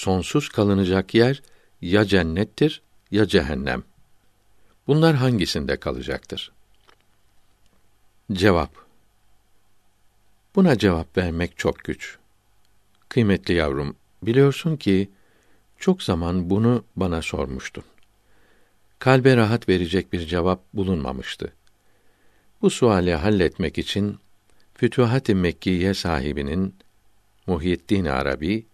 sonsuz kalınacak yer ya cennettir ya cehennem. Bunlar hangisinde kalacaktır? Cevap. Buna cevap vermek çok güç. Kıymetli yavrum, biliyorsun ki çok zaman bunu bana sormuştun. Kalbe rahat verecek bir cevap bulunmamıştı. Bu suali halletmek için Fütuhat-ı Mekkiye sahibinin Muhyiddin Arabi,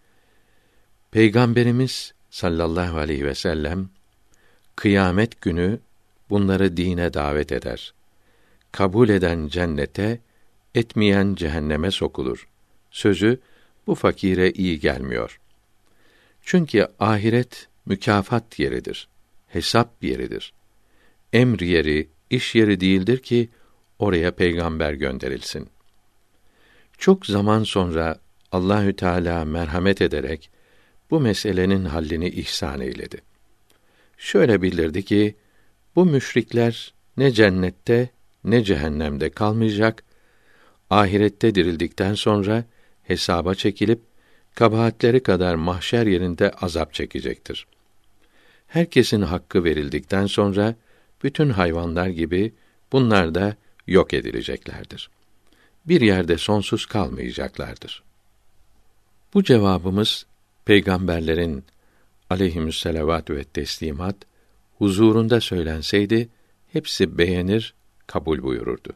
Peygamberimiz sallallahu aleyhi ve sellem kıyamet günü bunları dine davet eder. Kabul eden cennete, etmeyen cehenneme sokulur. Sözü bu fakire iyi gelmiyor. Çünkü ahiret mükafat yeridir. Hesap yeridir. Emr yeri, iş yeri değildir ki oraya peygamber gönderilsin. Çok zaman sonra Allahü Teala merhamet ederek bu meselenin hallini ihsan eyledi. Şöyle bildirdi ki bu müşrikler ne cennette ne cehennemde kalmayacak, ahirette dirildikten sonra hesaba çekilip kabahatleri kadar mahşer yerinde azap çekecektir. Herkesin hakkı verildikten sonra bütün hayvanlar gibi bunlar da yok edileceklerdir. Bir yerde sonsuz kalmayacaklardır. Bu cevabımız peygamberlerin aleyhimüsselavatü ve teslimat huzurunda söylenseydi hepsi beğenir, kabul buyururdu.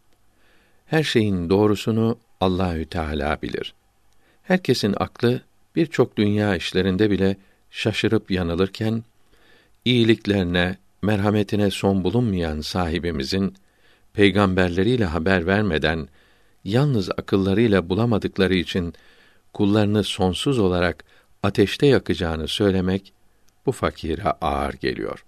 Her şeyin doğrusunu Allahü Teala bilir. Herkesin aklı birçok dünya işlerinde bile şaşırıp yanılırken iyiliklerine, merhametine son bulunmayan sahibimizin peygamberleriyle haber vermeden yalnız akıllarıyla bulamadıkları için kullarını sonsuz olarak ateşte yakacağını söylemek bu fakire ağır geliyor.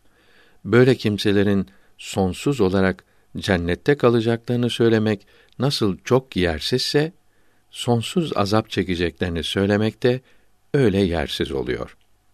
Böyle kimselerin sonsuz olarak cennette kalacaklarını söylemek nasıl çok yersizse, sonsuz azap çekeceklerini söylemek de öyle yersiz oluyor.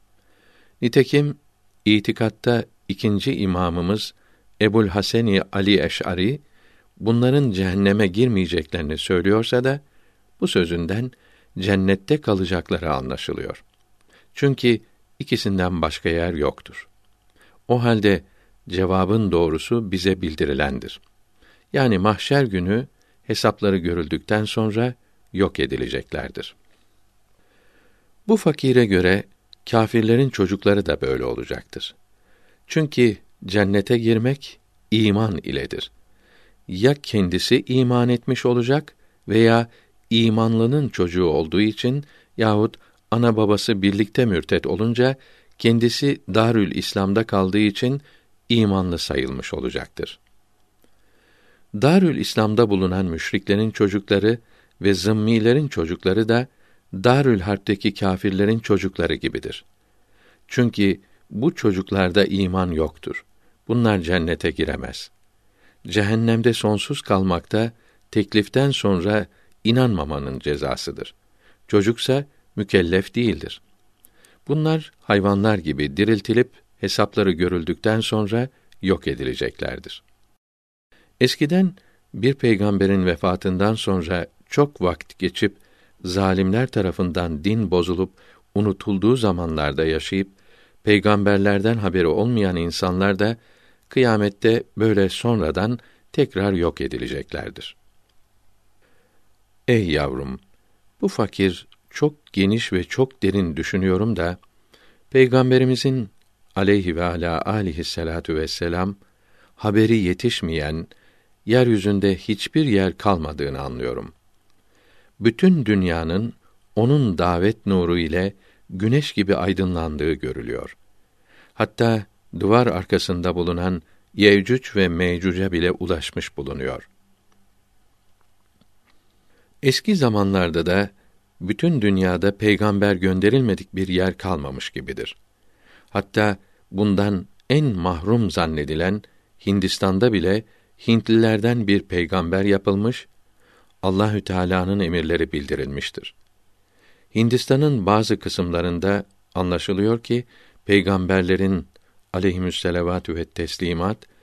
Nitekim itikatta ikinci imamımız Ebu'l-Haseni Ali Eş'ari bunların cehenneme girmeyeceklerini söylüyorsa da bu sözünden cennette kalacakları anlaşılıyor. Çünkü ikisinden başka yer yoktur. O halde cevabın doğrusu bize bildirilendir. Yani mahşer günü hesapları görüldükten sonra yok edileceklerdir. Bu fakire göre kâfirlerin çocukları da böyle olacaktır. Çünkü cennete girmek iman iledir. Ya kendisi iman etmiş olacak veya imanlının çocuğu olduğu için yahut ana babası birlikte mürtet olunca kendisi Darül İslam'da kaldığı için imanlı sayılmış olacaktır. Darül İslam'da bulunan müşriklerin çocukları ve zımmilerin çocukları da Darül Harp'teki kâfirlerin çocukları gibidir. Çünkü bu çocuklarda iman yoktur. Bunlar cennete giremez. Cehennemde sonsuz kalmakta tekliften sonra inanmamanın cezasıdır. Çocuksa mükellef değildir. Bunlar hayvanlar gibi diriltilip hesapları görüldükten sonra yok edileceklerdir. Eskiden bir peygamberin vefatından sonra çok vakit geçip zalimler tarafından din bozulup unutulduğu zamanlarda yaşayıp peygamberlerden haberi olmayan insanlar da kıyamette böyle sonradan tekrar yok edileceklerdir. Ey yavrum, bu fakir çok geniş ve çok derin düşünüyorum da Peygamberimizin aleyhi ve ala aleyhissalatu vesselam haberi yetişmeyen yeryüzünde hiçbir yer kalmadığını anlıyorum. Bütün dünyanın onun davet nuru ile güneş gibi aydınlandığı görülüyor. Hatta duvar arkasında bulunan Yevcüc ve Mevcüc'e bile ulaşmış bulunuyor. Eski zamanlarda da bütün dünyada peygamber gönderilmedik bir yer kalmamış gibidir. Hatta bundan en mahrum zannedilen Hindistan'da bile Hintlilerden bir peygamber yapılmış, Allahü Teala'nın emirleri bildirilmiştir. Hindistan'ın bazı kısımlarında anlaşılıyor ki peygamberlerin aleyhimüsselavatü ve teslimat